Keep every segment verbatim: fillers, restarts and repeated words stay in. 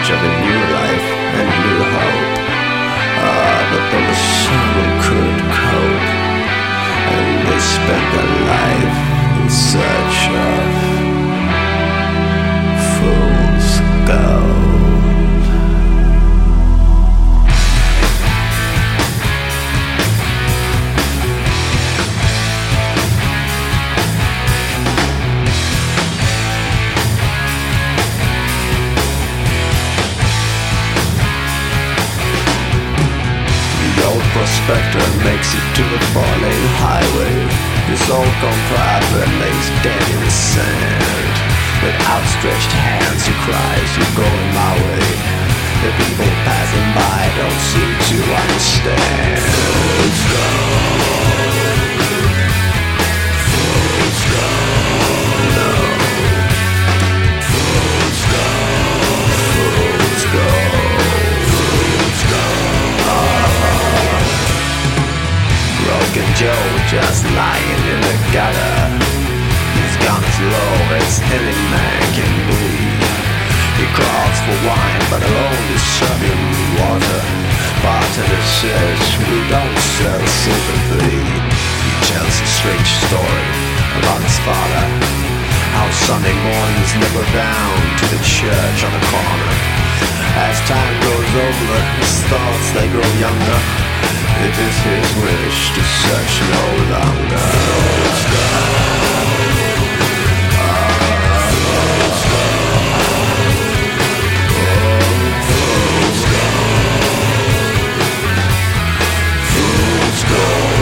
search of a new life and new hope. Ah, but there was some who couldn't cope, and they spent their life in search of fool's gold. Prospector makes it to the four-lane highway. His old compadre lays dead in the sand. With outstretched hands he cries, "You're going my way." The people passing by don't seem to understand. Fool's gold. Fool's gold. No. Fool's gold. Fool's gold. Fool's gold. Oh. Broken Joe just lying in the gutter. His gun is low as any man can be. He crawls for wine but I'll only serve him water. Bartender says we don't sell sympathy. He tells a strange story about his father, how Sunday mornings never down to the church on the corner. As time goes over, his thoughts they grow younger. It is his wish to search no longer. Fool's gold. Fool's gold. Fool's gold. Fool's gold.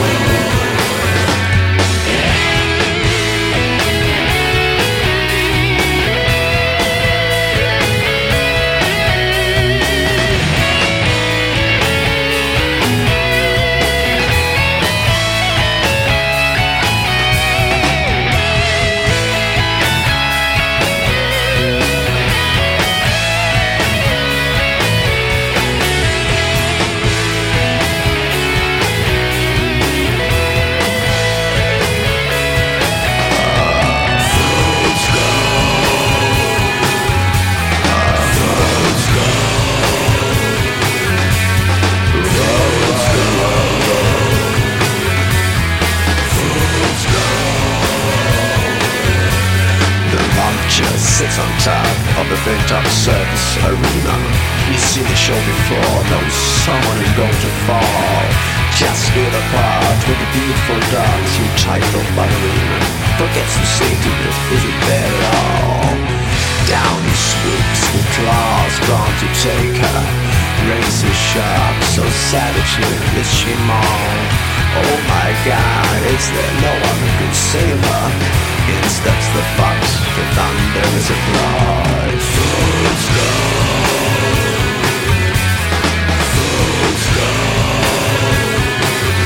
Sits on top of the bent-up circus arena. He's seen the show before, knows someone is going to fall. Just near the part with the beautiful dance you title ballerina. Forgets to say to it, is it there at all? Down he swoops with claws gone to take her. Razor sharp, so savagely is she mauled. Oh my God, is there no one who can save her? In steps the fox, the thunder is abroad. Fool's gold. Fool's gold.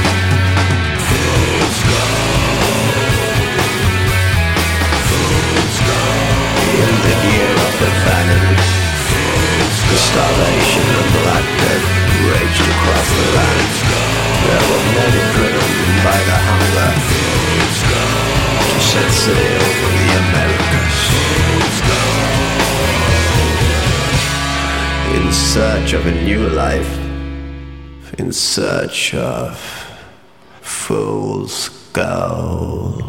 Fool's gold. Fool's gold. In the year of the famine, the starvation and black death raged across the land. There were many driven by the hunger to set sail for the Americas. In search of a new life, in search of fool's gold.